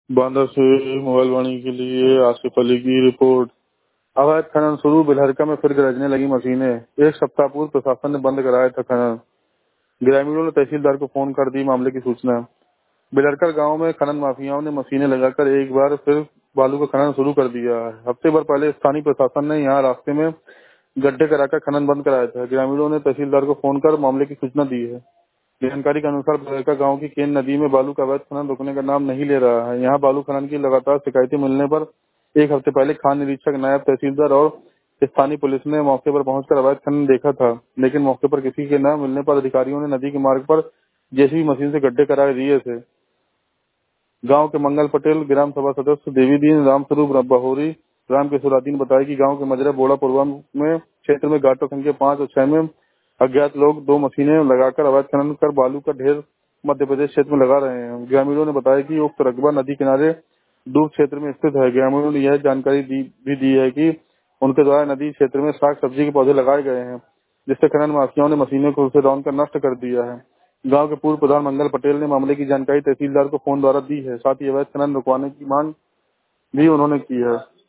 बांदा से मोबाइल वाणी के लिए आसिफ अली की रिपोर्ट। अवैध खनन शुरू, बिलहरका में फिर गरजने लगी मशीनें। एक सप्ताह पूर्व प्रशासन ने बंद कराया था खनन। ग्रामीणों ने तहसीलदार को फोन कर दी मामले की सूचना। बिलहरकर गांव में खनन माफियाओं ने मशीनें लगाकर एक बार फिर बालू का खनन शुरू कर दिया है। हफ्ते भर पहले स्थानीय प्रशासन ने यहां रास्ते में गड्ढे कराकर खनन बंद कराया था। ग्रामीणों ने तहसीलदार को फोन कर मामले की सूचना दी है। जानकारी के अनुसार बिलहरका गांव की केन नदी में बालू का अवैध खनन रुकने का नाम नहीं ले रहा है। यहाँ बालू खनन की लगातार शिकायतें मिलने पर एक हफ्ते पहले खान निरीक्षक, नायब तहसीलदार और स्थानीय पुलिस ने मौके पर पहुंचकर अवैध खनन देखा था, लेकिन मौके पर किसी के न मिलने पर अधिकारियों ने नदी के मार्ग पर जेसीबी मशीन से गड्ढे करा दिए थे। गांव के मंगल पटेल, ग्राम सभा सदस्य देवीदीन रामस्वरूप बहोरी, राम किशोरादीन बताया कि गांव के मजरा बोड़ापुरवा में क्षेत्र में गाटो संख्या 5 और 6 में अज्ञात लोग 2 मशीनें लगाकर अवैध खनन कर बालू का ढेर मध्य प्रदेश क्षेत्र में लगा रहे हैं। ग्रामीणों ने बताया कि उक्त रकबा नदी किनारे दूर क्षेत्र में स्थित है। ग्रामीणों ने यह जानकारी भी दी है कि उनके द्वारा नदी क्षेत्र में साग सब्जी के पौधे लगाए गए हैं, जिससे खनन माफियाओं ने मशीनों को उसे रौंद कर नष्ट कर दिया है। गांव के पूर्व प्रधान मंगल पटेल ने मामले की जानकारी तहसीलदार को फोन द्वारा दी है। साथ ही अवैध खनन रुकवाने की मांग भी उन्होंने की है।